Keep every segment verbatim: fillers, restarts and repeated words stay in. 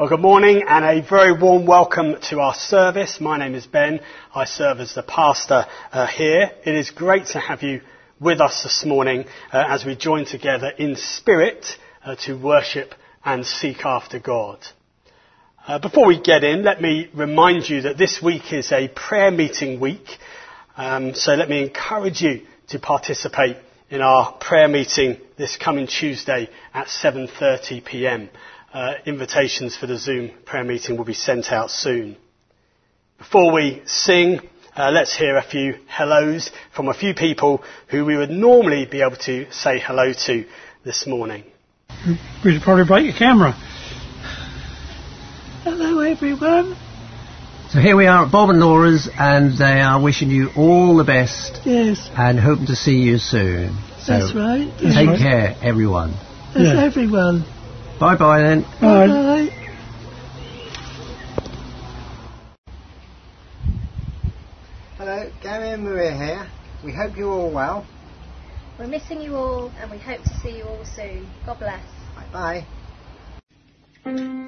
Well, good morning and a very warm welcome to our service. My name is Ben. I serve as the pastor uh, here. It is great to have you with us this morning uh, as we join together in spirit uh, to worship and seek after God. Uh, before we get in, let me remind you that this week is a prayer meeting week. Um, so let me encourage you to participate in our prayer meeting this coming Tuesday at seven thirty p m. Uh, invitations for the Zoom prayer meeting will be sent out soon. Before we sing, uh, let's hear a few hellos from a few people who we would normally be able to say hello to this morning. We should probably break your camera. Hello everyone. So here we are at Bob and Laura's, and they are wishing you all the best. Yes. And hoping to see you soon. So that's right. That's take right. care, everyone. That's Yeah. everyone. Bye bye then. Bye bye. Hello, Gary and Maria here. We hope you're all well. We're missing you all and we hope to see you all soon. God bless. Bye bye.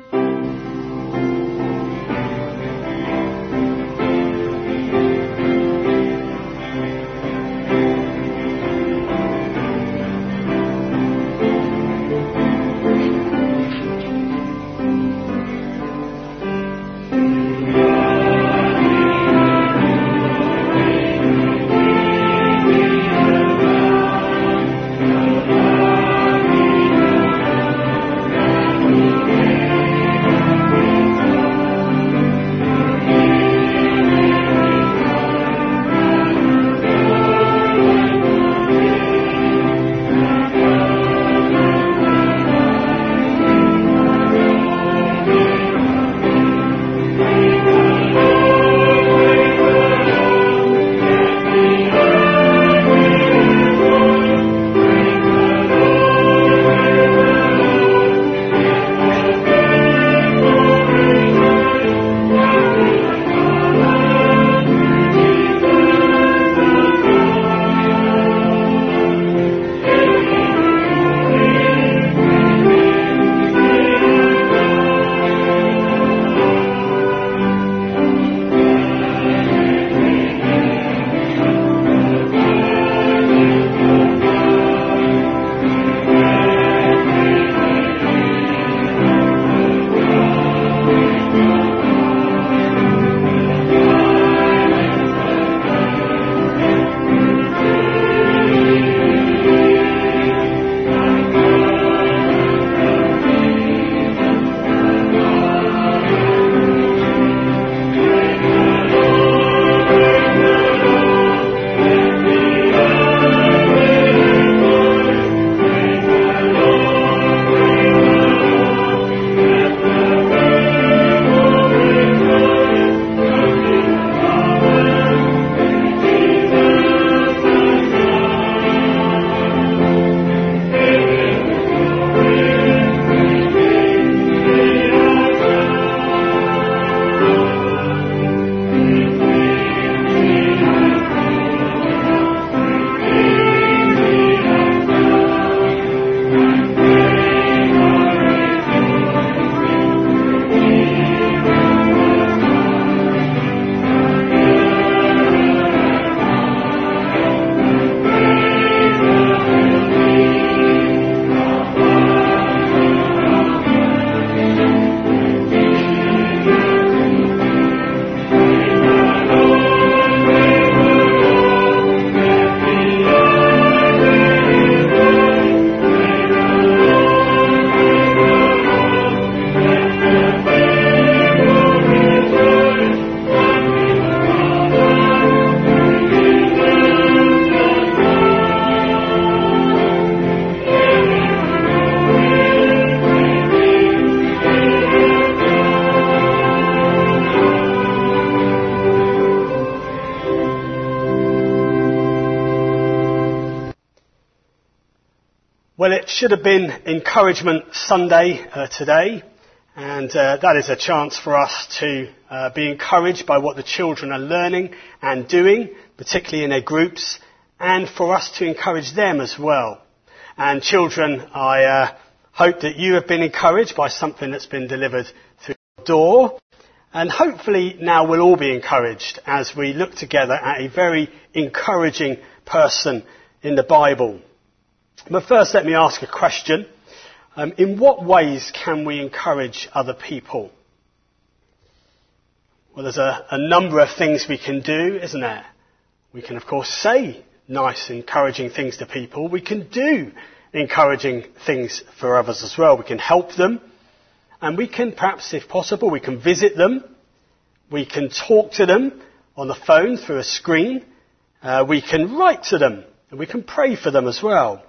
Well, it should have been Encouragement Sunday uh, today, and uh, that is a chance for us to uh, be encouraged by what the children are learning and doing, particularly in their groups, and for us to encourage them as well. And children, I uh, Hope that you have been encouraged by something that's been delivered through the door. And hopefully now we'll all be encouraged as we look together at a very encouraging person in the Bible. But first let me ask a question. Um, in what ways can we encourage other people? Well, there's a, a number of things we can do, isn't there? We can, of course, say nice, encouraging things to people. We can do encouraging things for others as well. We can help them. And we can, perhaps, if possible, we can visit them. We can talk to them on the phone through a screen. Uh, we can write to them. And we can pray for them as well.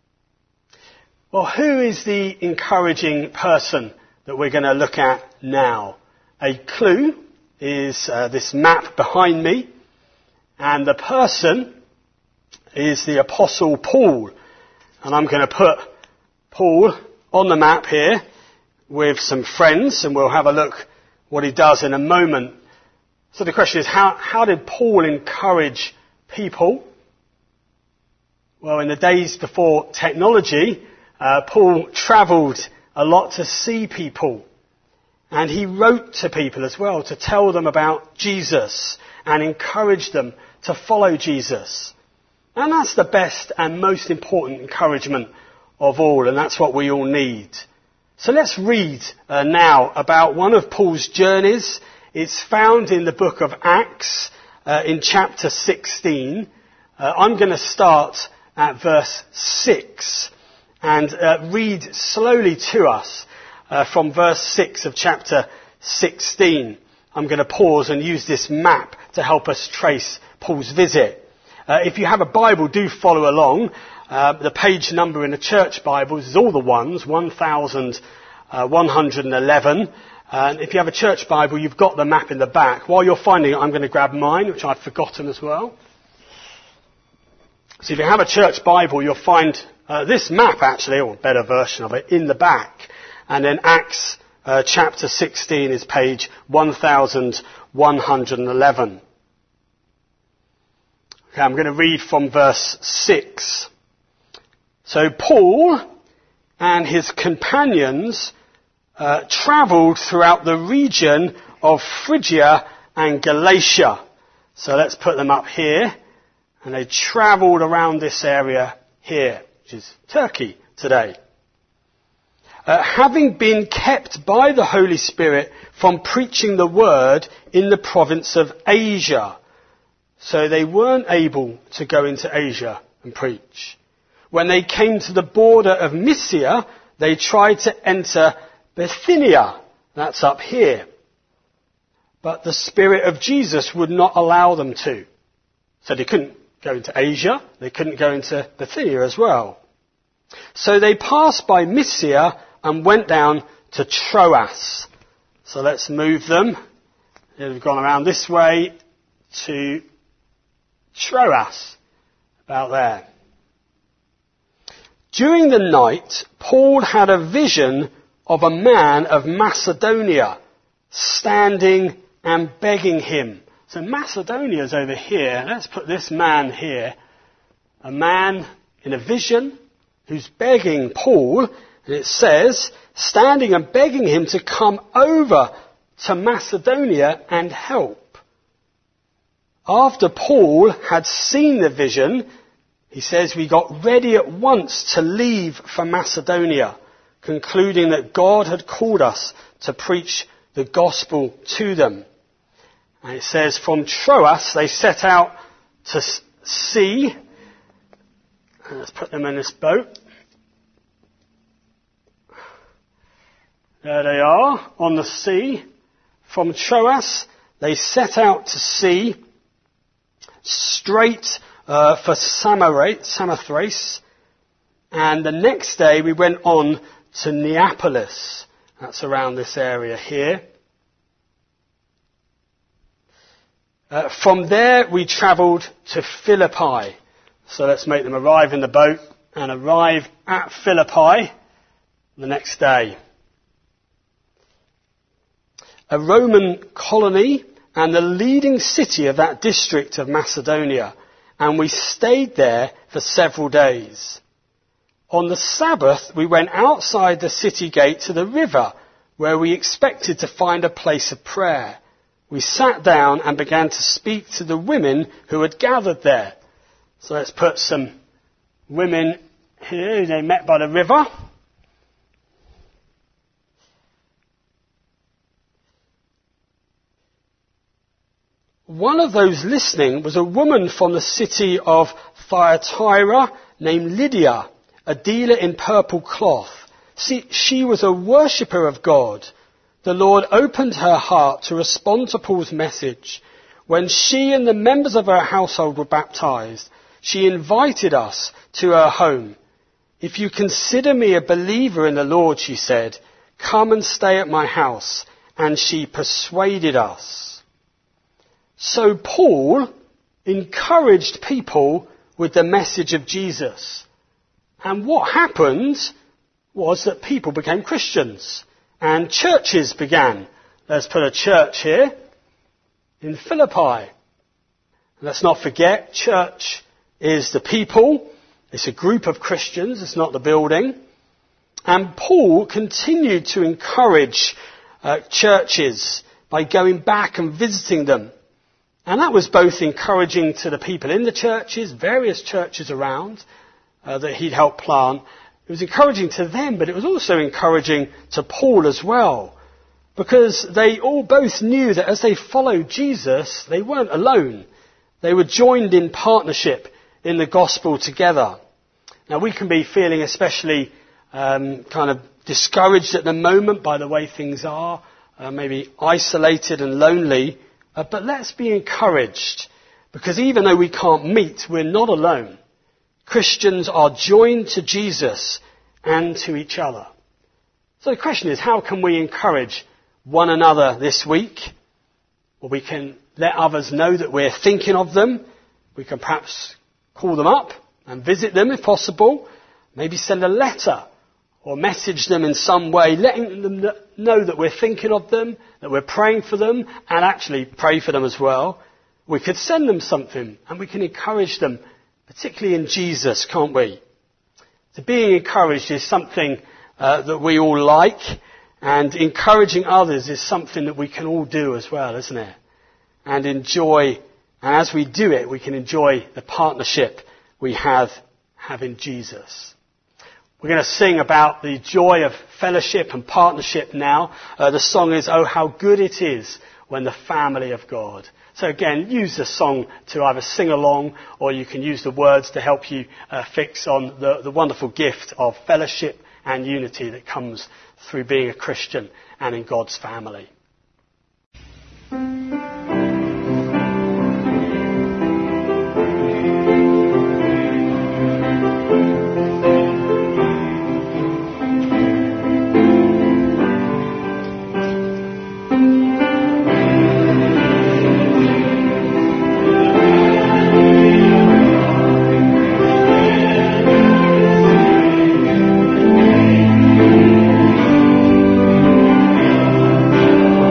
Well, who is the encouraging person that we're going to look at now? A clue is uh, this map behind me. And the person is the Apostle Paul. And I'm going to put Paul on the map here with some friends, and we'll have a look what he does in a moment. So the question is, how, how did Paul encourage people? Well, in the days before technology, uh, Paul travelled a lot to see people. And he wrote to people as well to tell them about Jesus and encourage them to follow Jesus. And that's the best and most important encouragement of all, and that's what we all need. So let's read uh, now about one of Paul's journeys. It's found in the book of Acts uh, in chapter sixteen. Uh, I'm going to start at verse six and uh, read slowly to us uh, from verse six of chapter sixteen. I'm going to pause and use this map to help us trace Paul's visit. Uh, if you have a Bible, do follow along. Uh, the page number in the church Bibles is all the ones, one thousand one hundred eleven. And if you have a church Bible, you've got the map in the back. While you're finding it, I'm going to grab mine, which I'd forgotten as well. So if you have a church Bible, you'll find uh, this map, actually, or a better version of it, in the back. And then Acts uh, chapter sixteen is page one thousand one hundred eleven. Okay, I'm going to read from verse six. So Paul and his companions uh, travelled throughout the region of Phrygia and Galatia. So let's put them up here. And they travelled around this area here, which is Turkey today. Uh, having been kept by the Holy Spirit from preaching the word in the province of Asia. So they weren't able to go into Asia and preach. When they came to the border of Mysia, they tried to enter Bithynia. That's up here. But the Spirit of Jesus would not allow them to. So they couldn't go into Asia. They couldn't go into Bithynia as well. So they passed by Mysia and went down to Troas. So let's move them. They've gone around this way to Troas, about there. During the night, Paul had a vision of a man of Macedonia standing and begging him. So Macedonia's over here. Let's put this man here. A man in a vision who's begging Paul, and it says, standing and begging him to come over to Macedonia and help. After Paul had seen the vision, he says, we got ready at once to leave for Macedonia, concluding that God had called us to preach the gospel to them. And it says, from Troas they set out to sea. And let's put them in this boat. There they are, on the sea. From Troas they set out to sea, straight uh, for Samothrace, and the next day we went on to Neapolis. That's around this area here. Uh, from there we travelled to Philippi. So let's make them arrive in the boat and arrive at Philippi the next day. A Roman colony and the leading city of that district of Macedonia, and we stayed there for several days. On the Sabbath, we went outside the city gate to the river, where we expected to find a place of prayer. We sat down and began to speak to the women who had gathered there. So let's put some women here. They met by the river. One of those listening was a woman from the city of Thyatira named Lydia, a dealer in purple cloth. See, she was a worshipper of God. The Lord opened her heart to respond to Paul's message. When she and the members of her household were baptized, she invited us to her home. If you consider me a believer in the Lord, she said, come and stay at my house. And she persuaded us. So Paul encouraged people with the message of Jesus. And what happened was that people became Christians and churches began. Let's put a church here in Philippi. Let's not forget, church is the people. It's a group of Christians. It's not the building. And Paul continued to encourage uh, churches by going back and visiting them. And that was both encouraging to the people in the churches, various churches around uh, that he'd helped plant. It was encouraging to them, but it was also encouraging to Paul as well. Because they all both knew that as they followed Jesus, they weren't alone. They were joined in partnership in the gospel together. Now we can be feeling especially um, kind of discouraged at the moment by the way things are, uh, maybe isolated and lonely. Uh, but let's be encouraged, because even though we can't meet, we're not alone. Christians are joined to Jesus and to each other. So the question is, how can we encourage one another this week? Well, we can let others know that we're thinking of them. We can perhaps call them up and visit them if possible. Maybe send a letter or message them in some way, letting them know that we're thinking of them, that we're praying for them, and actually pray for them as well. We could send them something, and we can encourage them, particularly in Jesus, can't we? So being encouraged is something uh, that we all like, and encouraging others is something that we can all do as well, isn't it? And enjoy, and as we do it, we can enjoy the partnership we have, have in Jesus. We're going to sing about the joy of fellowship and partnership now. Uh, the song is, Oh, How Good It Is When the Family of God. So again, use the song to either sing along, or you can use the words to help you uh, fix on the, the wonderful gift of fellowship and unity that comes through being a Christian and in God's family. Oh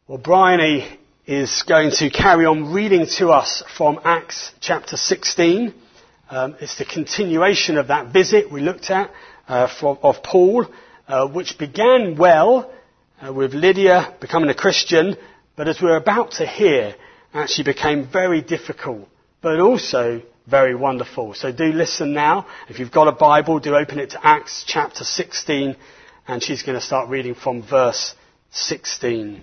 Well, Bryony is going to carry on reading to us from Acts chapter sixteen. Um, it's the continuation of that visit we looked at uh, from, of Paul, uh, which began well uh, with Lydia becoming a Christian, but as we're about to hear, actually became very difficult, but also very wonderful. So do listen now. If you've got a Bible, do open it to Acts chapter sixteen, and she's going to start reading from verse sixteen.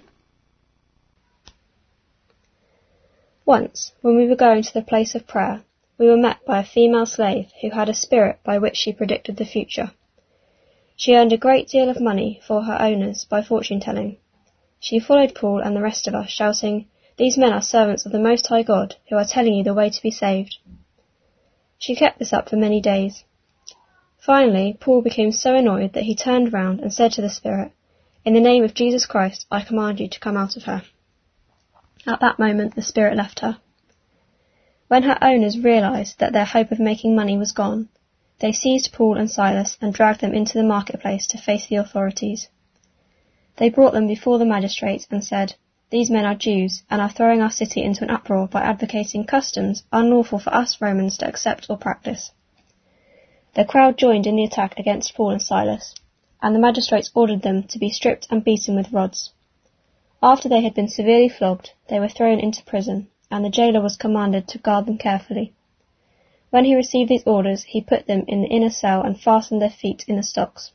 Once, when we were going to the place of prayer, we were met by a female slave who had a spirit by which she predicted the future. She earned a great deal of money for her owners by fortune-telling. She followed Paul and the rest of us, shouting, "These men are servants of the Most High God, who are telling you the way to be saved." She kept this up for many days. Finally, Paul became so annoyed that he turned round and said to the spirit, "In the name of Jesus Christ, I command you to come out of her." At that moment, the spirit left her. When her owners realized that their hope of making money was gone, they seized Paul and Silas and dragged them into the marketplace to face the authorities. They brought them before the magistrates and said, "These men are Jews and are throwing our city into an uproar by advocating customs unlawful for us Romans to accept or practice." The crowd joined in the attack against Paul and Silas, and the magistrates ordered them to be stripped and beaten with rods. After they had been severely flogged, they were thrown into prison, and the jailer was commanded to guard them carefully. When he received these orders, he put them in the inner cell and fastened their feet in the stocks.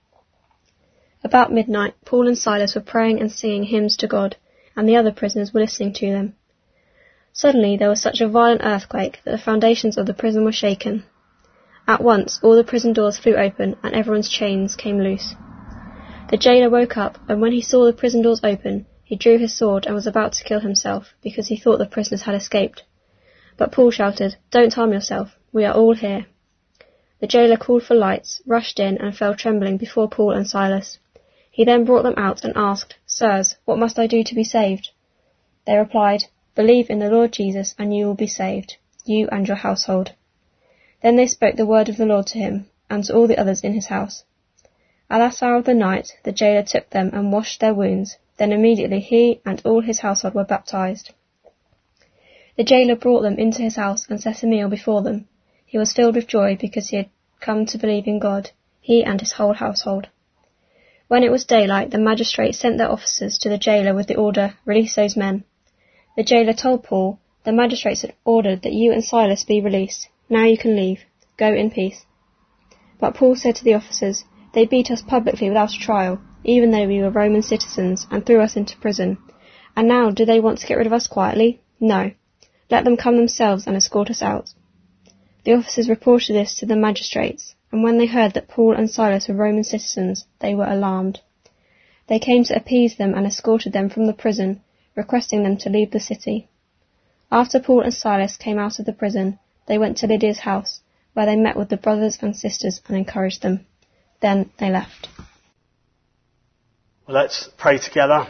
About midnight, Paul and Silas were praying and singing hymns to God, and the other prisoners were listening to them. Suddenly there was such a violent earthquake that the foundations of the prison were shaken. At once all the prison doors flew open, and everyone's chains came loose. The jailer woke up, and when he saw the prison doors open, he drew his sword and was about to kill himself, because he thought the prisoners had escaped. But Paul shouted, "Don't harm yourself, we are all here." The jailer called for lights, rushed in, and fell trembling before Paul and Silas. He then brought them out and asked, "Sirs, what must I do to be saved?" They replied, "Believe in the Lord Jesus, and you will be saved, you and your household." Then they spoke the word of the Lord to him, and to all the others in his house. At that hour of the night, the jailer took them and washed their wounds. Then immediately he and all his household were baptized. The jailer brought them into his house and set a meal before them. He was filled with joy because he had come to believe in God, he and his whole household. When it was daylight, the magistrates sent their officers to the jailer with the order, "Release those men." The jailer told Paul, "The magistrates had ordered that you and Silas be released. Now you can leave. Go in peace." But Paul said to the officers, "They beat us publicly without a trial, even though we were Roman citizens, and threw us into prison. And now do they want to get rid of us quietly? No. Let them come themselves and escort us out." The officers reported this to the magistrates, and when they heard that Paul and Silas were Roman citizens, they were alarmed. They came to appease them and escorted them from the prison, requesting them to leave the city. After Paul and Silas came out of the prison, they went to Lydia's house, where they met with the brothers and sisters and encouraged them. Then they left. Well, let's pray together.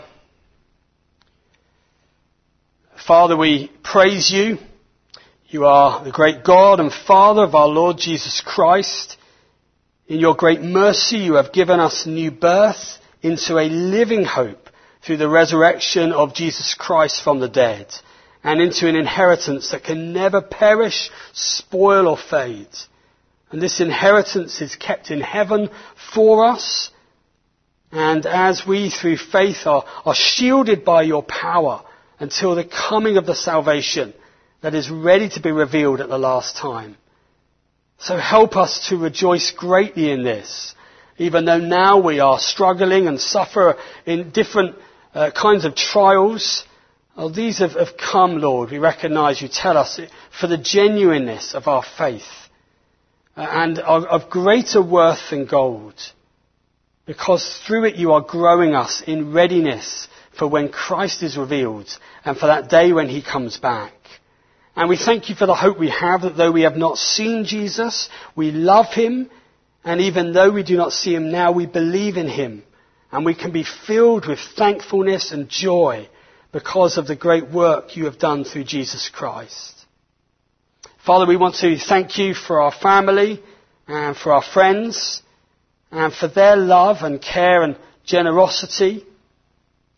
Father, we praise you. You are the great God and Father of our Lord Jesus Christ. In your great mercy, you have given us new birth into a living hope through the resurrection of Jesus Christ from the dead, and into an inheritance that can never perish, spoil or fade. And this inheritance is kept in heaven for us. And as we, through faith, are, are shielded by your power until the coming of the salvation that is ready to be revealed at the last time. So help us to rejoice greatly in this, even though now we are struggling and suffer in different uh, kinds of trials. Oh, these have, have come, Lord. We recognise you tell us for the genuineness of our faith uh, and are of greater worth than gold, because through it you are growing us in readiness for when Christ is revealed and for that day when he comes back. And we thank you for the hope we have that though we have not seen Jesus, we love him, and even though we do not see him now, we believe in him, and we can be filled with thankfulness and joy because of the great work you have done through Jesus Christ. Father, we want to thank you for our family and for our friends and for their love and care and generosity.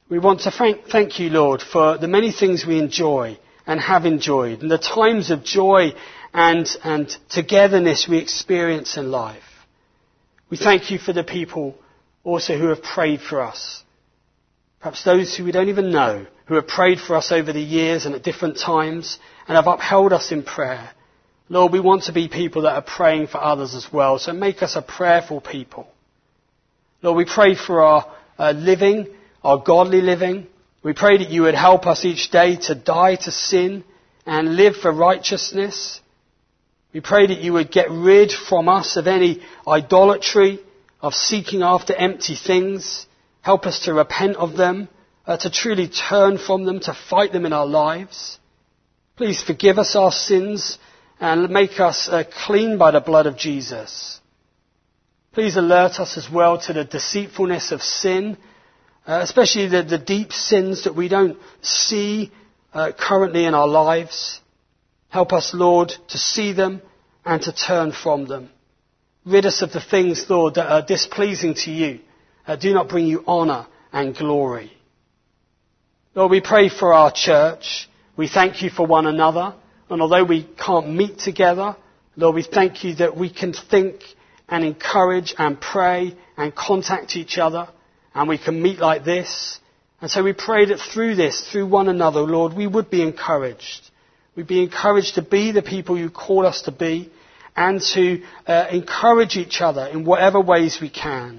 We want to thank, thank you, Lord, for the many things we enjoy and have enjoyed, and the times of joy and, and togetherness we experience in life. We thank you for the people also who have prayed for us. Perhaps those who we don't even know, who have prayed for us over the years and at different times and have upheld us in prayer. Lord, we want to be people that are praying for others as well, so make us a prayerful people. Lord, we pray for our uh, living, our godly living. We pray that you would help us each day to die to sin and live for righteousness. We pray that you would get rid from us of any idolatry, of seeking after empty things. Help us to repent of them, uh, to truly turn from them, to fight them in our lives. Please forgive us our sins and make us uh, clean by the blood of Jesus. Please alert us as well to the deceitfulness of sin, uh, especially the, the deep sins that we don't see uh, currently in our lives. Help us, Lord, to see them and to turn from them. Rid us of the things, Lord, that are displeasing to you, uh, do not bring you honour and glory. Lord, we pray for our church. We thank you for one another. And although we can't meet together, Lord, we thank you that we can think and encourage and pray and contact each other. And we can meet like this. And so we pray that through this, through one another, Lord, we would be encouraged. We'd be encouraged to be the people you call us to be and to uh, encourage each other in whatever ways we can.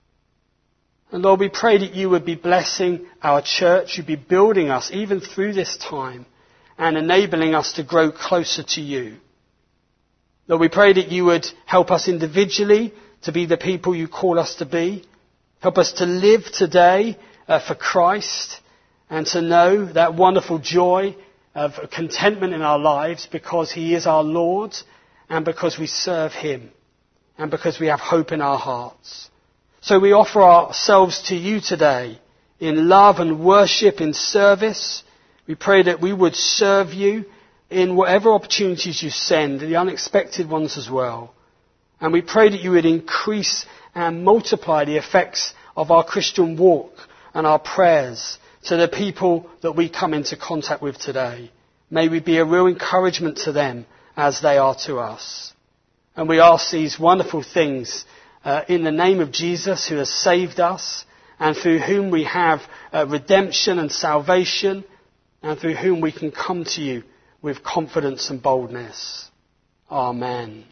And Lord, we pray that you would be blessing our church, you'd be building us even through this time and enabling us to grow closer to you. Lord, we pray that you would help us individually to be the people you call us to be. Help us to live today uh, for Christ and to know that wonderful joy of contentment in our lives because he is our Lord and because we serve him and because we have hope in our hearts. So we offer ourselves to you today in love and worship, in service. We pray that we would serve you in whatever opportunities you send, the unexpected ones as well. And we pray that you would increase and multiply the effects of our Christian walk and our prayers to the people that we come into contact with today. May we be a real encouragement to them as they are to us. And we ask these wonderful things uh, in the name of Jesus, who has saved us and through whom we have uh, redemption and salvation and through whom we can come to you with confidence and boldness. Amen.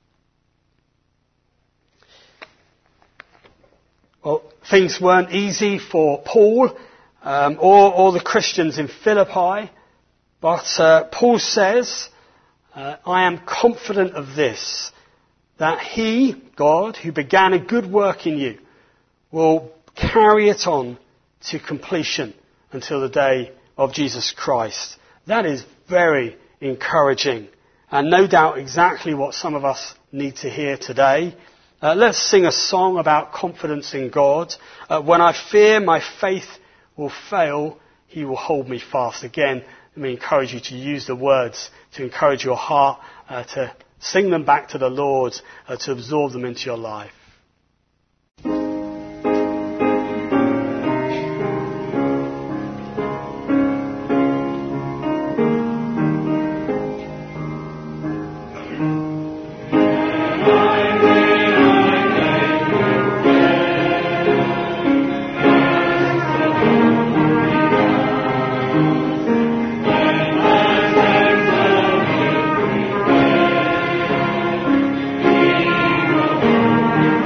Well, things weren't easy for Paul um, or, or the Christians in Philippi, but uh, Paul says, uh, I am confident of this, that he, God, who began a good work in you, will carry it on to completion until the day of Jesus Christ. That is very encouraging and no doubt exactly what some of us need to hear today. Uh, let's sing a song about confidence in God. Uh, when I fear my faith will fail, he will hold me fast. Again, let me encourage you to use the words to encourage your heart, uh, to sing them back to the Lord, uh, to absorb them into your life. Thank you.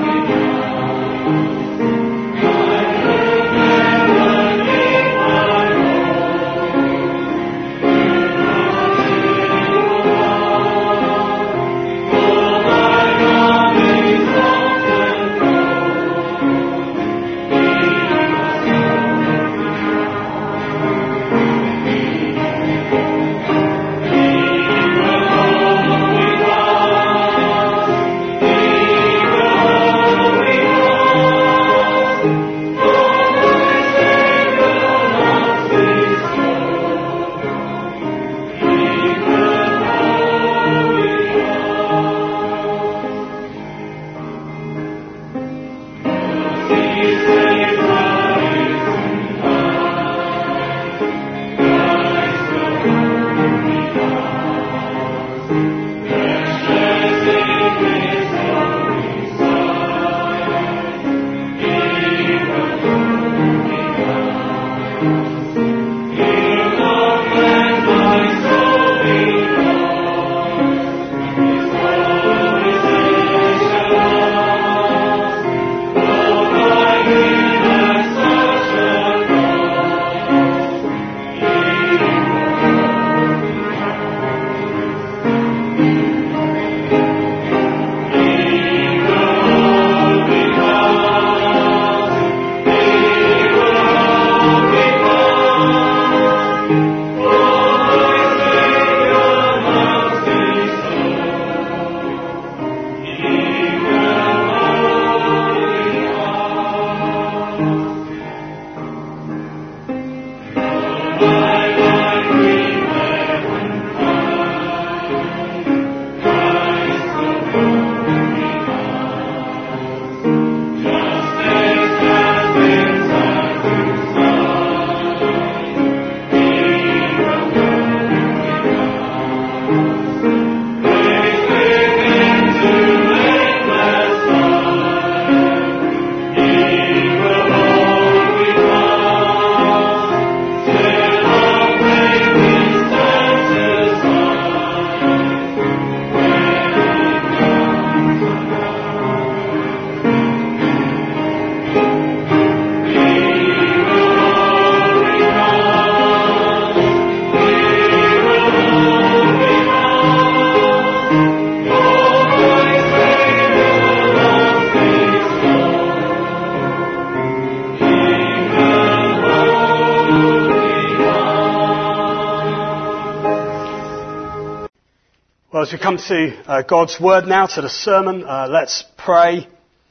Well, as we come to uh, God's Word now, to the sermon, uh, let's pray.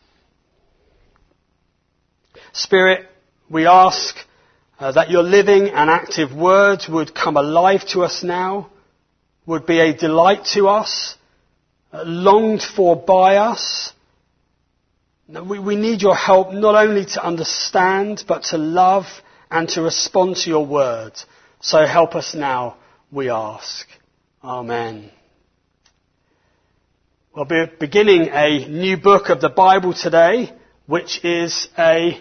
Spirit, we ask uh, that your living and active Word would come alive to us now, would be a delight to us, uh, longed for by us. We, we need your help not only to understand, but to love and to respond to your Word. So help us now, we ask. Amen. We'll be beginning a new book of the Bible today, which is a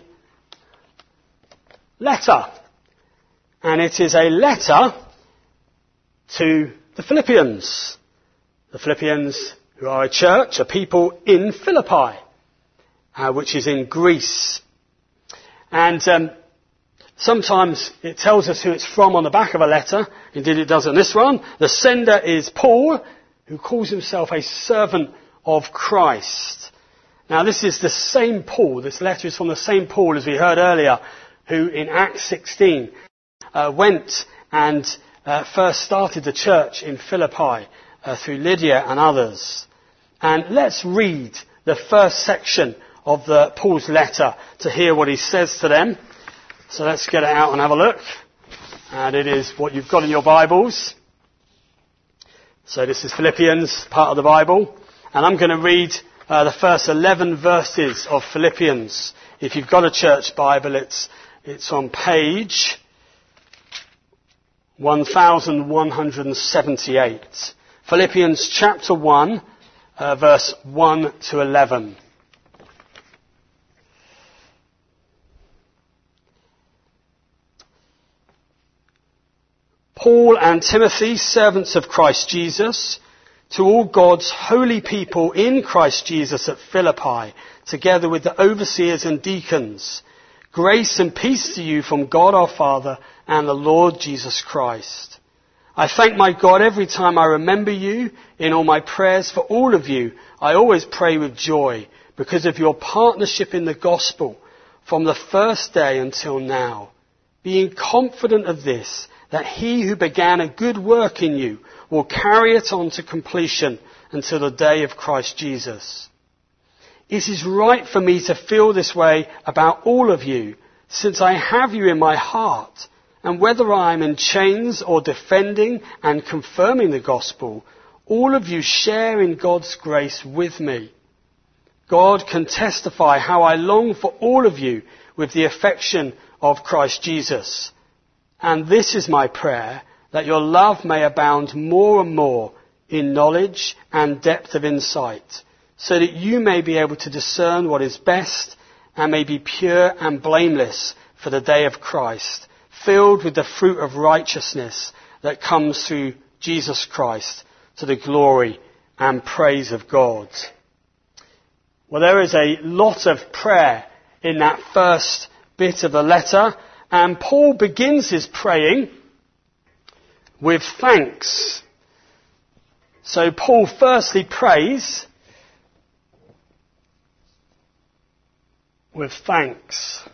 letter. And it is a letter to the Philippians. The Philippians, who are a church, a people in Philippi, uh, which is in Greece. And um, sometimes it tells us who it's from on the back of a letter. Indeed it does in this one. The sender is Paul, who calls himself a servant of Christ. Now this is the same Paul, this letter is from the same Paul as we heard earlier, who in Acts sixteen uh, went and uh, first started the church in Philippi uh, through Lydia and others. And let's read the first section of the Paul's letter to hear what he says to them. So let's get it out and have a look. And it is what you've got in your Bibles. So this is Philippians, part of the Bible. And I'm going to read uh, the first eleven verses of Philippians. If you've got a church Bible, it's, it's on page one thousand one hundred seventy-eight. Philippians chapter one, uh, verse one to eleven. Paul and Timothy, servants of Christ Jesus, to all God's holy people in Christ Jesus at Philippi, together with the overseers and deacons, grace and peace to you from God our Father and the Lord Jesus Christ. I thank my God every time I remember you in all my prayers for all of you. I always pray with joy because of your partnership in the gospel from the first day until now, being confident of this, that he who began a good work in you will carry it on to completion until the day of Christ Jesus. It is right for me to feel this way about all of you, since I have you in my heart, and whether I am in chains or defending and confirming the gospel, all of you share in God's grace with me. God can testify how I long for all of you with the affection of Christ Jesus. And this is my prayer, that your love may abound more and more in knowledge and depth of insight, so that you may be able to discern what is best and may be pure and blameless for the day of Christ, filled with the fruit of righteousness that comes through Jesus Christ to the glory and praise of God. Well, there is a lot of prayer in that first bit of the letter. And Paul begins his praying with thanks. So Paul firstly prays with thanks.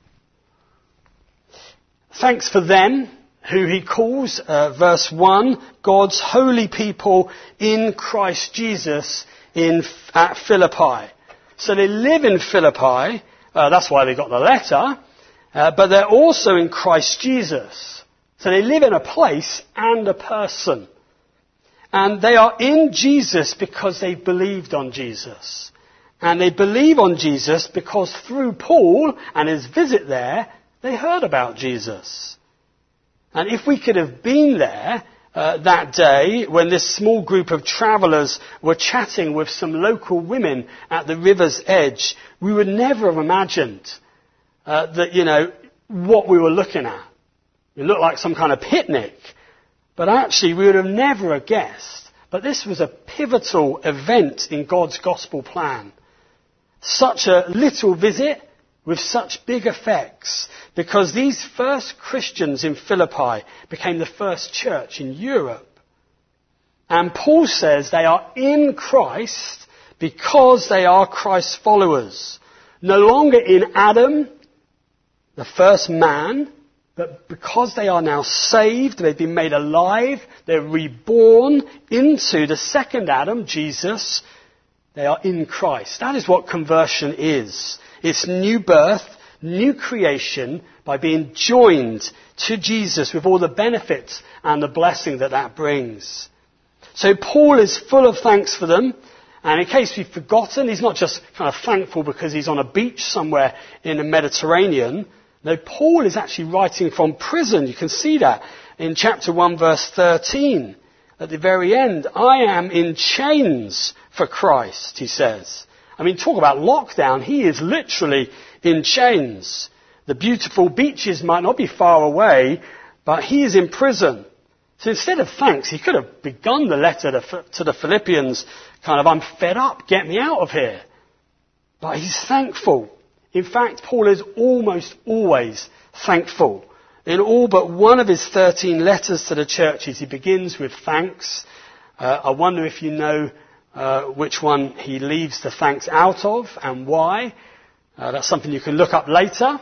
Thanks for them, who he calls, uh, verse one, God's holy people in Christ Jesus in at Philippi. So they live in Philippi. Uh, that's why they got the letter. Uh, but they're also in Christ Jesus. So they live in a place and a person. And they are in Jesus because they believed on Jesus. And they believe on Jesus because through Paul and his visit there, they heard about Jesus. And if we could have been there uh, that day when this small group of travellers were chatting with some local women at the river's edge, we would never have imagined Uh, that, you know, what we were looking at. It looked like some kind of picnic. But actually, we would have never have guessed. But this was a pivotal event in God's gospel plan. Such a little visit with such big effects. Because these first Christians in Philippi became the first church in Europe. And Paul says they are in Christ because they are Christ's followers. No longer in Adam, the first man, But because they are now saved, they've been made alive, they're reborn into the second Adam, Jesus, they are in Christ. That is what conversion is. It's new birth, new creation by being joined to Jesus with all the benefits and the blessing that that brings. So Paul is full of thanks for them. And in case we've forgotten, he's not just kind of thankful because he's on a beach somewhere in the Mediterranean. No, Paul is actually writing from prison. You can see that in chapter one, verse thirteen. At the very end, I am in chains for Christ, he says. I mean, talk about lockdown. He is literally in chains. The beautiful beaches might not be far away, but he is in prison. So instead of thanks, he could have begun the letter to, to the Philippians kind of, I'm fed up, get me out of here. But he's thankful. In fact, Paul is almost always thankful. In all but one of his thirteen letters to the churches, he begins with thanks. Uh, I wonder if you know uh, which one he leaves the thanks out of and why. Uh, that's something you can look up later.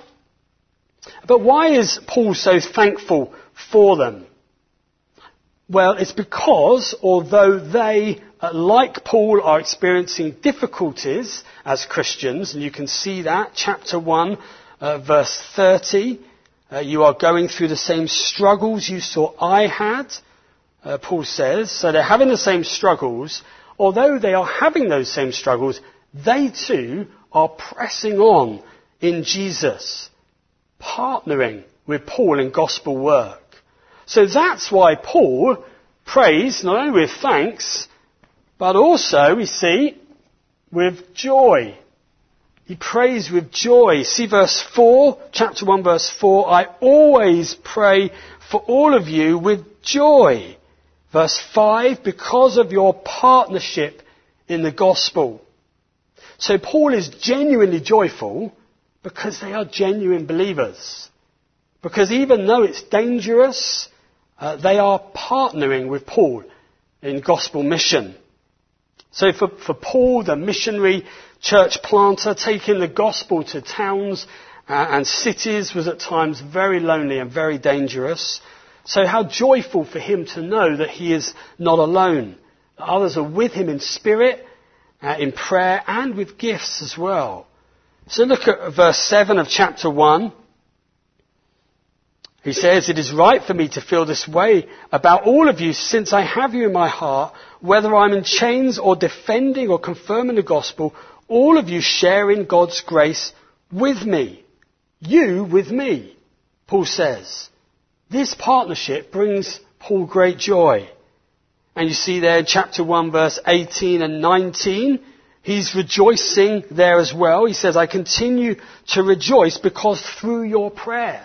But why is Paul so thankful for them? Well, it's because although they, uh, like Paul, are experiencing difficulties as Christians, and you can see that, chapter one, uh, verse thirty, uh, you are going through the same struggles you saw I had, uh, Paul says. So they're having the same struggles. Although they are having those same struggles, they too are pressing on in Jesus, partnering with Paul in gospel work. So that's why Paul prays not only with thanks, but also, we see, with joy. He prays with joy. See verse four, chapter one, verse four. I always pray for all of you with joy. Verse five, because of your partnership in the gospel. So Paul is genuinely joyful because they are genuine believers. Because even though it's dangerous, uh, they are partnering with Paul in gospel mission. So for, for Paul, the missionary church planter, taking the gospel to towns uh, and cities was at times very lonely and very dangerous. So how joyful for him to know that he is not alone. That others are with him in spirit, uh, in prayer, and with gifts as well. So look at verse seven of chapter one. He says, it is right for me to feel this way about all of you since I have you in my heart, whether I'm in chains or defending or confirming the gospel, all of you share in God's grace with me. You with me, Paul says. This partnership brings Paul great joy. And you see there in chapter one, verse eighteen and nineteen, he's rejoicing there as well. He says, I continue to rejoice because through your prayers.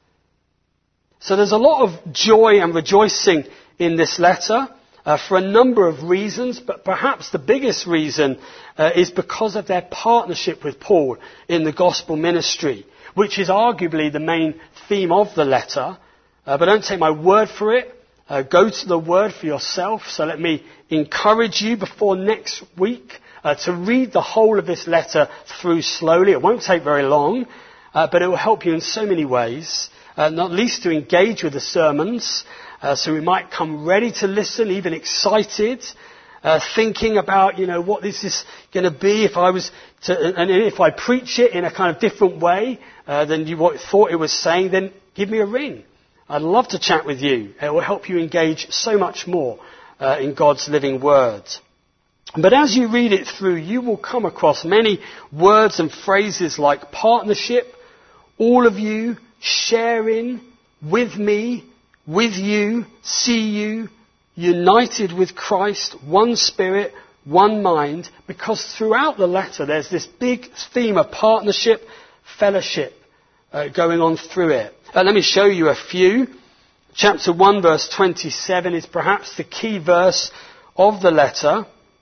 So there's a lot of joy and rejoicing in this letter uh, for a number of reasons, but perhaps the biggest reason uh, is because of their partnership with Paul in the gospel ministry, which is arguably the main theme of the letter. Uh, but don't take my word for it. Uh, go to the word for yourself. So let me encourage you before next week uh, to read the whole of this letter through slowly. It won't take very long, uh, but it will help you in so many ways. Uh, not least to engage with the sermons, uh, so we might come ready to listen, even excited, uh, thinking about, you know, what this is going to be if I was to, and if I preach it in a kind of different way uh, than you what, thought it was saying, then give me a ring. I'd love to chat with you. It will help you engage so much more uh, in God's living word. But as you read it through, you will come across many words and phrases like partnership, all of you, sharing, with me, with you, see you, united with Christ, one spirit, one mind, because throughout the letter there's this big theme of partnership, fellowship uh, going on through it. Uh, let me show you a few. Chapter one, verse twenty-seven is perhaps the key verse of the letter.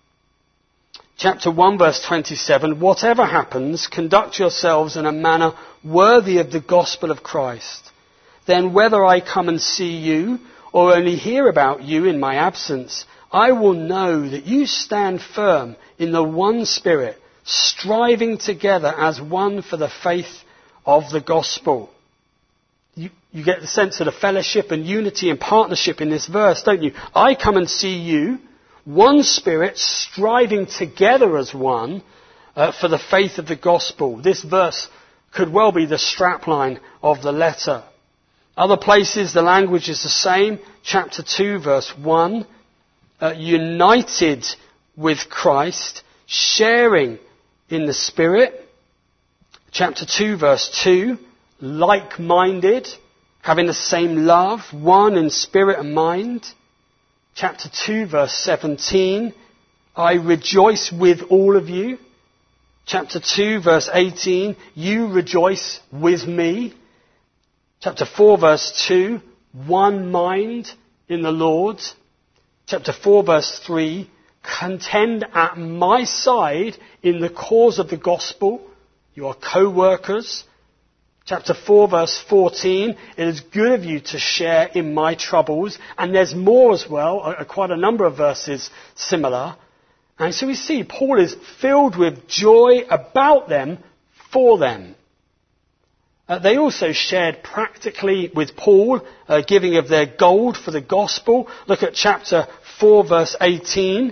Chapter one, verse twenty-seven, whatever happens, conduct yourselves in a manner worthy of the gospel of Christ. Then whether I come and see you or only hear about you in my absence, I will know that you stand firm in the one spirit, striving together as one for the faith of the gospel. you, you get the sense of the fellowship and unity and partnership in this verse, don't you? I come and see you, one Spirit, striving together as one uh, for the faith of the gospel. This verse could well be the strapline of the letter. Other places the language is the same. Chapter two, verse one. Uh, united with Christ, sharing in the Spirit. Chapter two, verse two. Like-minded, having the same love, one in spirit and mind. Chapter two, verse seventeen. I rejoice with all of you. Chapter two, verse eighteen. You rejoice with me. Chapter four, verse two. One mind in the Lord. Chapter four, verse three. Contend at my side in the cause of the gospel. You are co-workers. Chapter four, verse fourteen. It is good of you to share in my troubles. And there's more as well, quite a number of verses similar. And so we see Paul is filled with joy about them, for them. Uh, they also shared practically with Paul, uh, giving of their gold for the gospel. Look at chapter four, verse eighteen.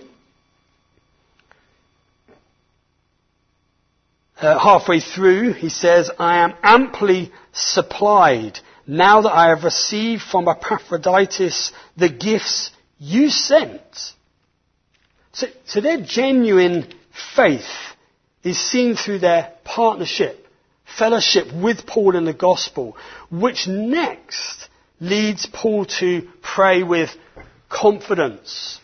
Uh, halfway through, he says, I am amply supplied now that I have received from Epaphroditus the gifts you sent. So, so their genuine faith is seen through their partnership, fellowship with Paul in the gospel, which next leads Paul to pray with confidence.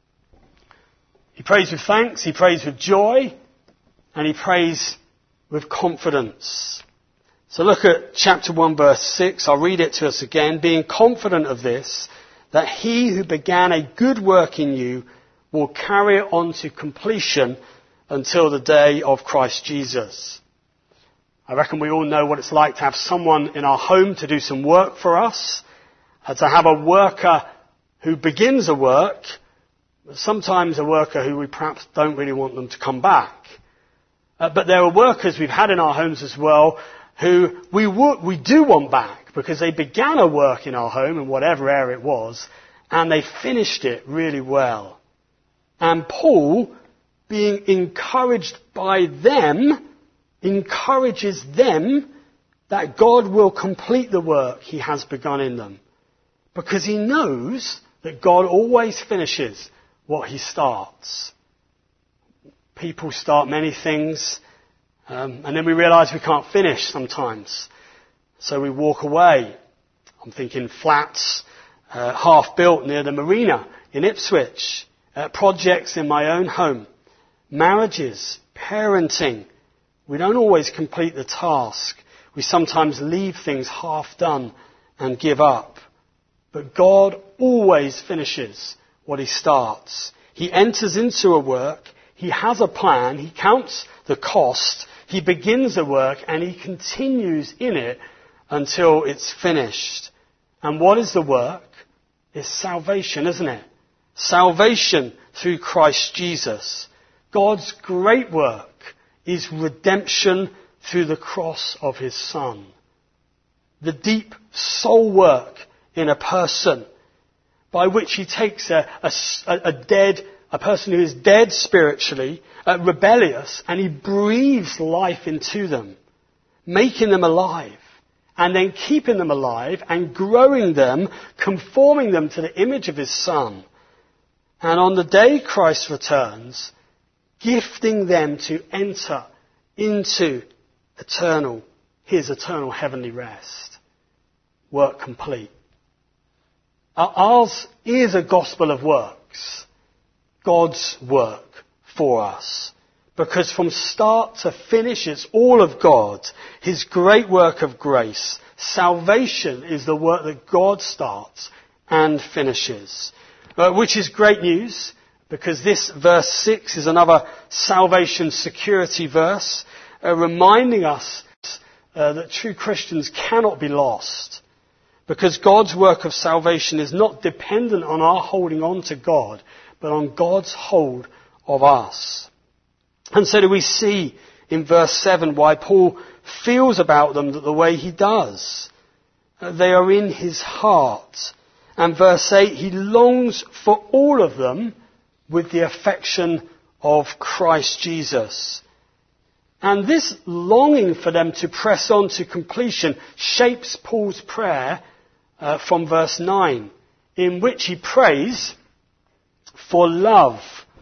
He prays with thanks, he prays with joy, and he prays with confidence. So look at chapter one, verse six. I'll read it to us again. Being confident of this, that he who began a good work in you will carry it on to completion until the day of Christ Jesus. I reckon we all know what it's like to have someone in our home to do some work for us, uh, to have a worker who begins a work, but sometimes a worker who we perhaps don't really want them to come back. Uh, but there are workers we've had in our homes as well who we w- we do want back because they began a work in our home in whatever area it was and they finished it really well. And Paul, being encouraged by them, encourages them that God will complete the work he has begun in them. Because he knows that God always finishes what he starts. People start many things, um, and then we realise we can't finish sometimes. So we walk away. I'm thinking flats, uh, half-built near the marina in Ipswich, uh, projects in my own home, marriages, parenting. We don't always complete the task. We sometimes leave things half done and give up. But God always finishes what he starts. He enters into a work. He has a plan, he counts the cost, he begins the work, and he continues in it until it's finished. And what is the work? It's salvation, isn't it? Salvation through Christ Jesus. God's great work is redemption through the cross of his Son. The deep soul work in a person by which he takes a, a, a dead A person who is dead spiritually, uh, rebellious, and he breathes life into them, making them alive, and then keeping them alive and growing them, conforming them to the image of his Son. And on the day Christ returns, gifting them to enter into eternal, his eternal heavenly rest. Work complete. Ours is a gospel of works. God's work for us. Because from start to finish, it's all of God. His great work of grace. Salvation is the work that God starts and finishes. Uh, which is great news, because this verse six is another salvation security verse, uh, reminding us uh, that true Christians cannot be lost. Because God's work of salvation is not dependent on our holding on to God, but on God's hold of us. And so do we see in verse seven why Paul feels about them the way he does. They are in his heart. And verse eight, he longs for all of them with the affection of Christ Jesus. And this longing for them to press on to completion shapes Paul's prayer uh, from verse nine, in which he prays for love.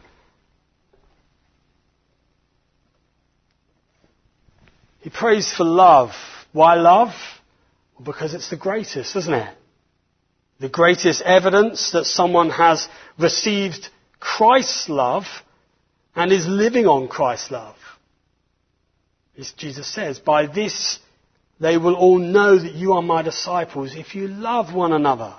He prays for love. Why love? Because it's the greatest, isn't it? The greatest evidence that someone has received Christ's love and is living on Christ's love. As Jesus says, by this they will all know that you are my disciples if you love one another.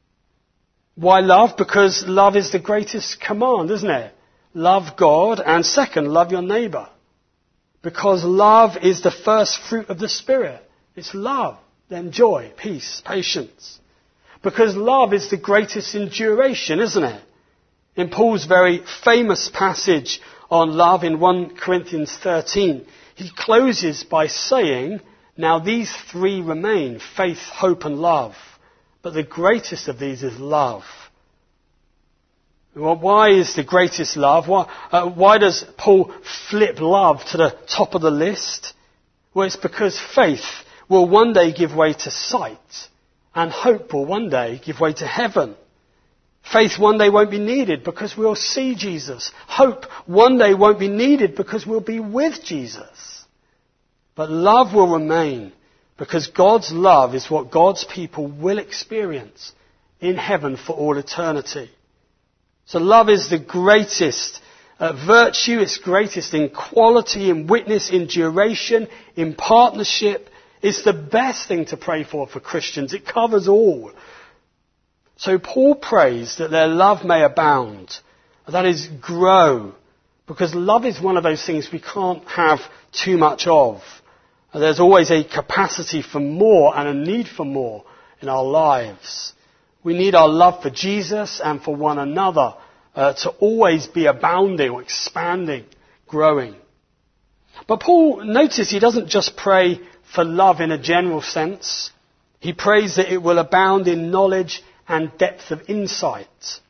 Why love? Because love is the greatest command, isn't it? Love God, and second, love your neighbour. Because love is the first fruit of the Spirit. It's love, then joy, peace, patience. Because love is the greatest in duration, isn't it? In Paul's very famous passage on love in First Corinthians thirteen, he closes by saying, now these three remain, faith, hope and love. But the greatest of these is love. Well, why is the greatest love? Why, uh, why does Paul flip love to the top of the list? Well, it's because faith will one day give way to sight, and hope will one day give way to heaven. Faith one day won't be needed because we'll see Jesus. Hope one day won't be needed because we'll be with Jesus. But love will remain because God's love is what God's people will experience in heaven for all eternity. So love is the greatest uh, virtue. It's greatest in quality, in witness, in duration, in partnership. It's the best thing to pray for for Christians. It covers all. So Paul prays that their love may abound. That is, grow. Because love is one of those things we can't have too much of. There's always a capacity for more and a need for more in our lives. We need our love for Jesus and for one another uh, to always be abounding or expanding, growing. But Paul, notice he doesn't just pray for love in a general sense. He prays that it will abound in knowledge and depth of insight.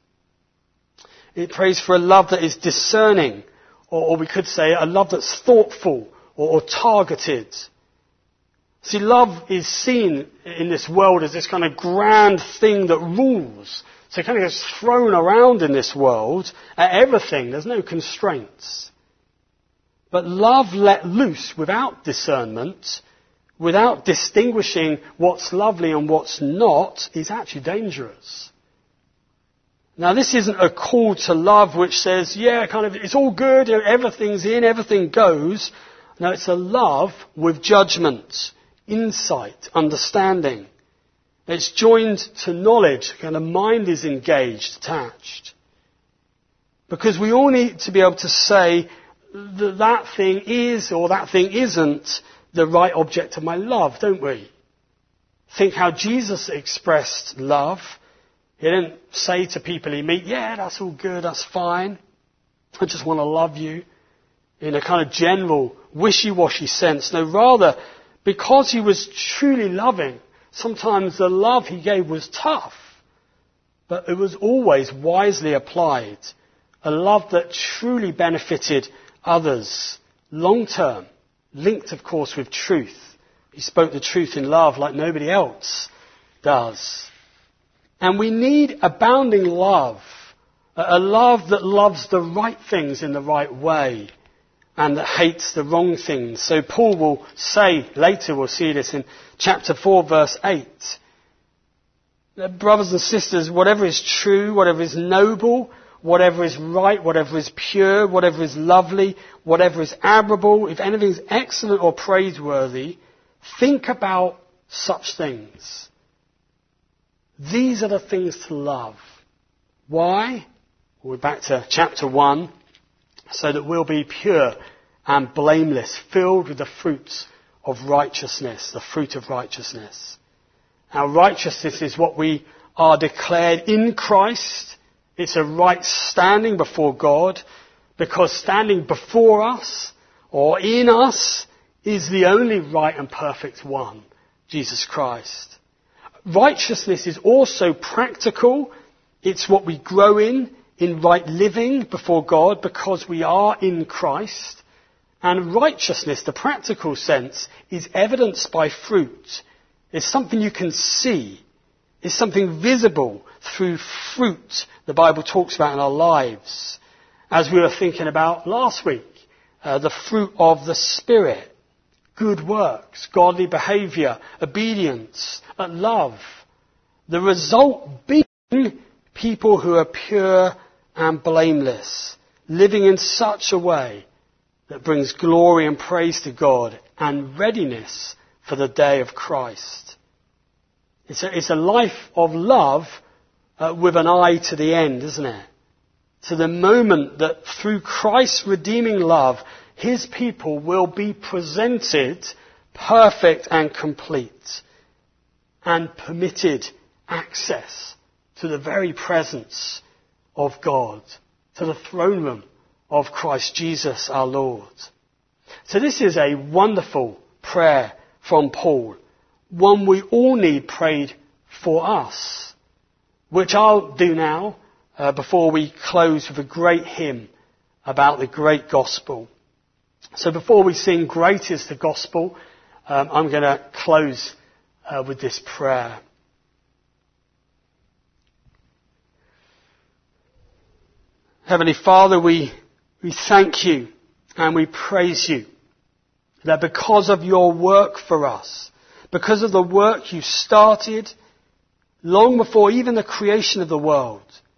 It prays for a love that is discerning, or, or we could say a love that's thoughtful or, or targeted. See, love is seen in this world as this kind of grand thing that rules. So it kind of gets thrown around in this world at everything. There's no constraints. But love let loose without discernment, without distinguishing what's lovely and what's not, is actually dangerous. Now, this isn't a call to love which says, yeah, kind of, it's all good, everything's in, everything goes. No, it's a love with judgment, insight, understanding. It's joined to knowledge, and the mind is engaged, attached. Because we all need to be able to say that that thing is or that thing isn't the right object of my love, don't we? Think how Jesus expressed love. He didn't say to people he meet, yeah, that's all good, that's fine. I just want to love you in a kind of general, wishy-washy sense. No, rather, because he was truly loving, sometimes the love he gave was tough, but it was always wisely applied. A love that truly benefited others long-term, linked, of course, with truth. He spoke the truth in love like nobody else does. And we need abounding love, a love that loves the right things in the right way and that hates the wrong things. So Paul will say, later we'll see this in chapter four, verse eight, brothers and sisters, whatever is true, whatever is noble, whatever is right, whatever is pure, whatever is lovely, whatever is admirable, if anything is excellent or praiseworthy, think about such things. These are the things to love. Why? We're back to chapter one. So that we'll be pure and blameless, filled with the fruits of righteousness, the fruit of righteousness. Our righteousness is what we are declared in Christ. It's a right standing before God, because standing before us or in us is the only right and perfect one, Jesus Christ. Righteousness is also practical. It's what we grow in, in right living before God because we are in Christ. And righteousness, the practical sense, is evidenced by fruit. It's something you can see. It's something visible through fruit the Bible talks about in our lives. As we were thinking about last week, uh, the fruit of the Spirit. Good works, godly behaviour, obedience, and love. The result being people who are pure and blameless, living in such a way that brings glory and praise to God and readiness for the day of Christ. It's a, it's a life of love uh, with an eye to the end, isn't it? To the moment that through Christ's redeeming love, his people will be presented perfect and complete and permitted access to the very presence of God, to the throne room of Christ Jesus our Lord. So this is a wonderful prayer from Paul, one we all need prayed for us, which I'll do now uh, before we close with a great hymn about the great gospel. So before we sing Great is the Gospel, um, I'm going to close uh, with this prayer. Heavenly Father, we, we thank you and we praise you that because of your work for us, because of the work you started long before even the creation of the world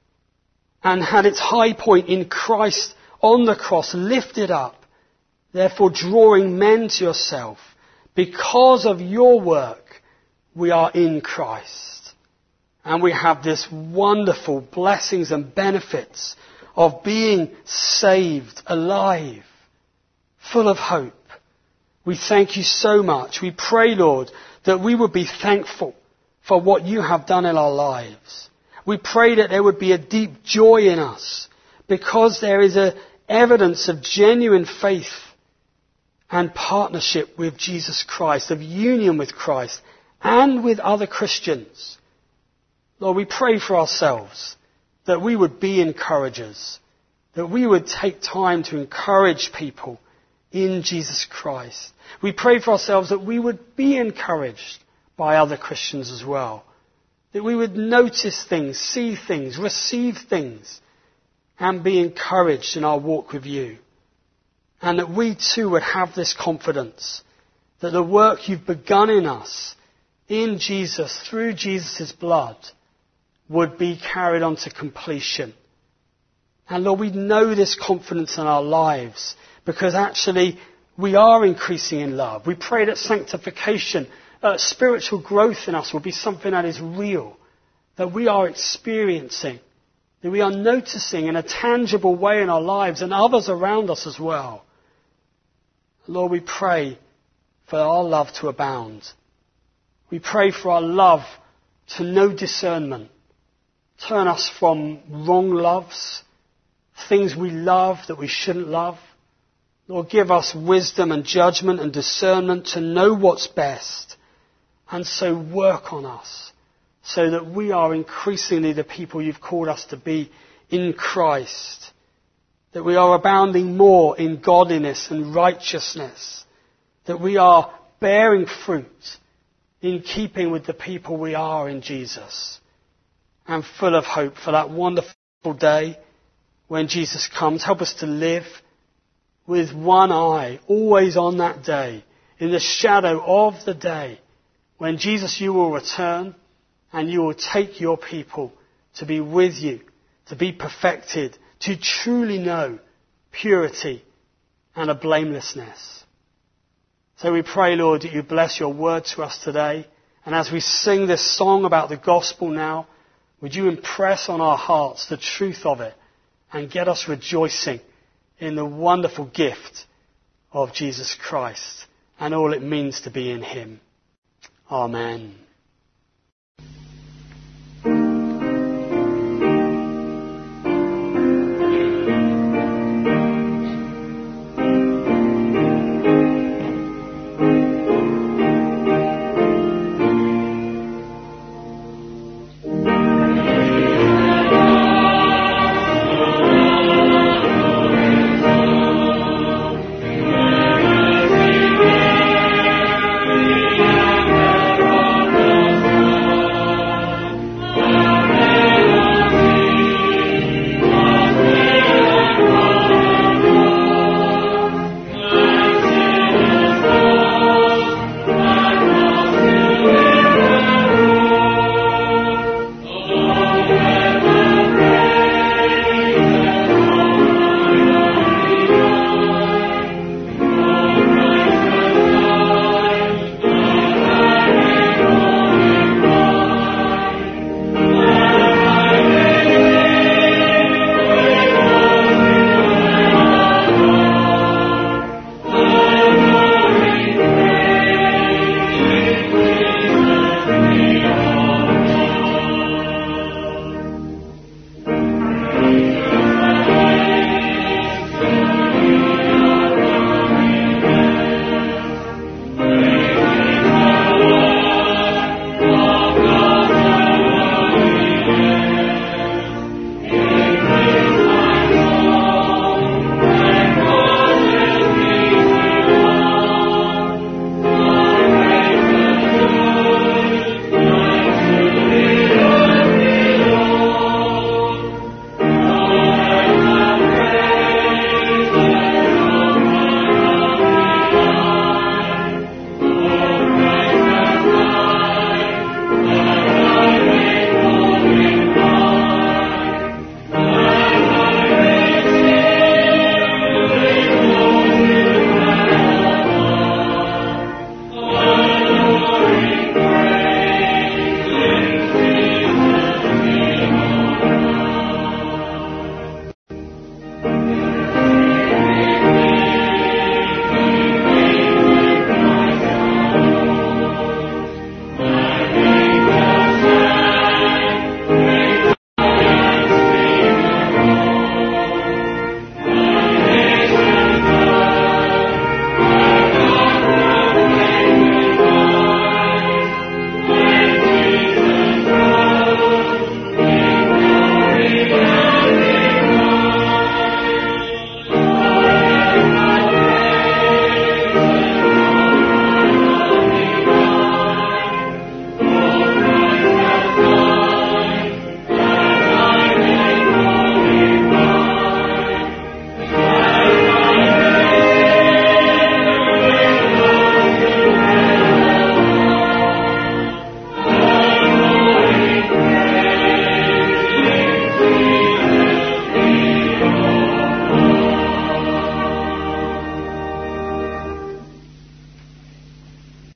and had its high point in Christ on the cross, lifted up, therefore drawing men to yourself. Because of your work, we are in Christ. And we have this wonderful blessings and benefits of being saved, alive, full of hope. We thank you so much. We pray, Lord, that we would be thankful for what you have done in our lives. We pray that there would be a deep joy in us because there is a evidence of genuine faith and partnership with Jesus Christ, of union with Christ and with other Christians. Lord, we pray for ourselves that we would be encouragers, that we would take time to encourage people in Jesus Christ. We pray for ourselves that we would be encouraged by other Christians as well, that we would notice things, see things, receive things, and be encouraged in our walk with you. And that we too would have this confidence that the work you've begun in us, in Jesus, through Jesus' blood, would be carried on to completion. And Lord, we know this confidence in our lives because actually we are increasing in love. We pray that sanctification, uh, spiritual growth in us will be something that is real, that we are experiencing, that we are noticing in a tangible way in our lives and others around us as well. Lord, we pray for our love to abound. We pray for our love to know discernment. Turn us from wrong loves, things we love that we shouldn't love. Lord, give us wisdom and judgment and discernment to know what's best. And so work on us so that we are increasingly the people you've called us to be in Christ. That we are abounding more in godliness and righteousness. That we are bearing fruit in keeping with the people we are in Jesus. And full of hope for that wonderful day when Jesus comes. Help us to live with one eye, always on that day, in the shadow of the day, when Jesus, you will return and you will take your people to be with you, to be perfected, to truly know purity and a blamelessness. So we pray, Lord, that you bless your word to us today. And as we sing this song about the gospel now, would you impress on our hearts the truth of it and get us rejoicing in the wonderful gift of Jesus Christ and all it means to be in him. Amen.